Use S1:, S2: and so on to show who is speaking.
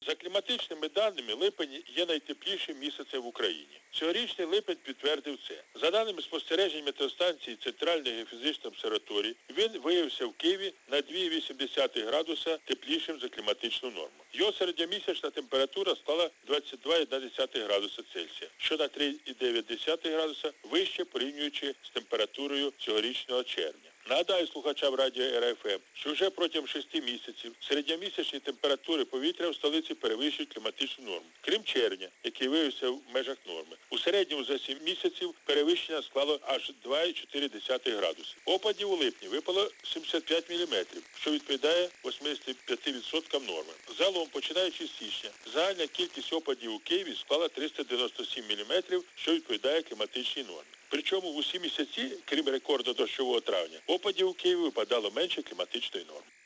S1: За кліматичними даними, липень є найтеплішим місяцем в Україні. Цьогорічний липень підтвердив це. За даними спостережень метеостанції Центральної геофізичної обсерваторії, він виявився в Києві на 2,8 градуса теплішим за кліматичну норму. Його середньомісячна температура склала 22,1 градуса Цельсія, що на 3,9 градуса вище порівнюючи з температурою цьогорічного червня. Нагадаю слухачам радіо РФМ, що вже протягом 6 місяців середньомісячні температури повітря в столиці перевищують кліматичну норму, крім червня, який виявився в межах норми. У середньому за 7 місяців перевищення склало аж 2,4 градуси. Опадів у липні випало 75 мм, що відповідає 85% норми. Загалом, починаючи з січня, загальна кількість опадів у Києві склала 397 мм, що відповідає кліматичній нормі. Причому в усі місяці, крім рекорду дощового травня, опадів у Києві випадало менше кліматичної норми.